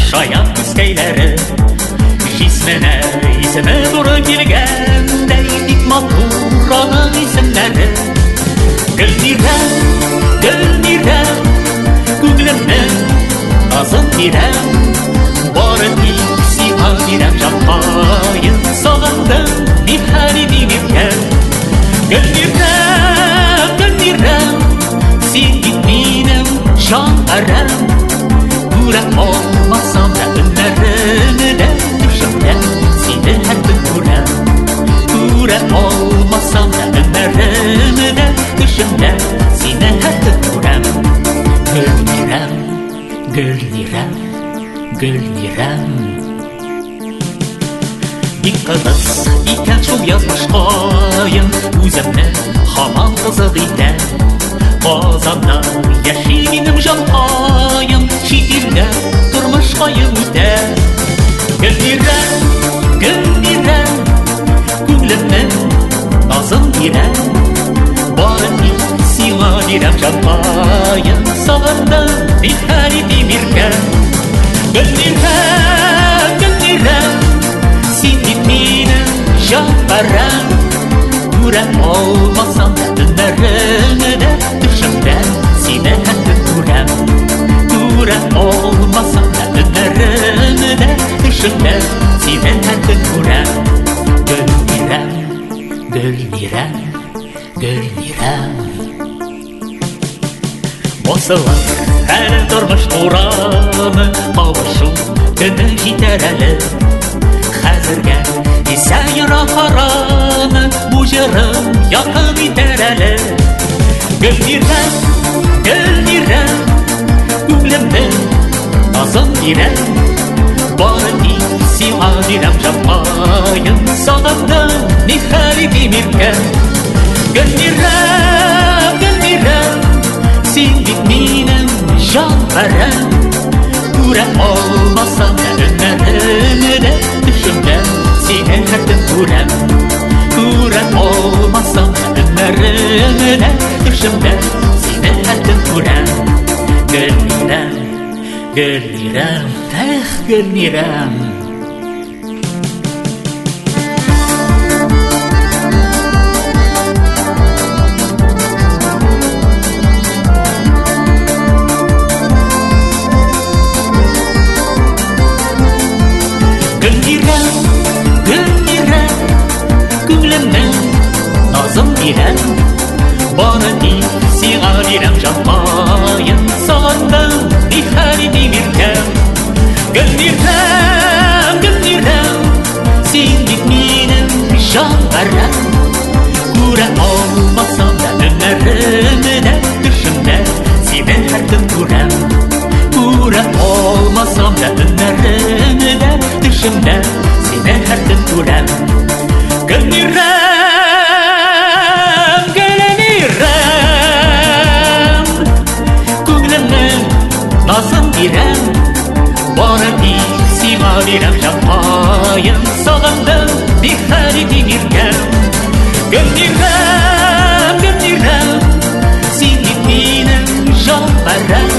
шаян күскәйләре, җисменә исеме туры килгәндәй, бик матур аның исемнәре. Гөлнирәм, Гөлнирәм, күңелемнең назын бирәм, бары тик сиңа бирәм җанкаем, сагындым бик хәлими миркәм. Гөлнирәм, Гөлнирәм, син бит минем җанпәрәм, күрәм алмасам да өннәреңдә, төшемдә сине һәр көн күрәм. Күрәм алмасам да өннәреңдә, төшемдә сине һәр көн күрәм. Гөлнирәм, Гөлнирәм, Гөлнирәм. Бик кызык икән шул язмышкаем, үземне һаман кызык итә. Казанда яши минем җанкаем, чит илдә тормышкаем үтә. Гөлнирәм, Гөлнирәм, күңелемнең назын бирәм, бары тик сиңа бирәм җанкаем, сагындым бик хәлими миркәм. Гөлнирәм, Гөлнирәм, син бит минем җанпәрәм, күрәм алмасам да өннәреңдә, төшемдә сине һәр көн күрәм. Күрәм алмасам да өннәреңдә, төшемдә сине һәр көн күрәм. Гөлнирәм, Гөлнирәм, Гөлнирәм. Басылыр әле тормыш урамы, кавышу көне җитәр әле. Хәзергә исә ерак арамы, бу җырым якын итәр әле. Гөлнирәм, Гөлнирәм, күңелемнең назын бирәм, бары тик сиңа бирәм җанкаем, сагындым бик хәлими миркәм. Гөлнирәм, Гөлнирәм, син бит минем җанпәрәм, күрәм алмасам да өннәреңдә, төшемдә сине һәр көн күрәм. Күрәм алмасам да өннәреңдә, төшемдә сине һәр көн күрәм. Гөлнирәм, Гөлнирәм, эх, Гөлнирәм. Гөлнирәм, Гөлнирәм, күңелемнең назын бирәм, бары тик сиңа бирәм җанкаем, сагындым бик хәлими миркәм. Гөлнирәм, Гөлнирәм, син бит минем җанпәрәм, күрәм алмасам да өннәреңдә, төшемдә сине һәр көн күрәм. Күрәм алмасам да өннәреңдә, төшемдә сине һәр көн күрәм. Гөлнирәм, Гөлнирәм, күңелемнең назын бирәм, бары тик сиңа бирәм җанкаем, сагындым бик хәлими миркәм. Гөлнирәм, Гөлнирәм, син бит минем җанпәрәм,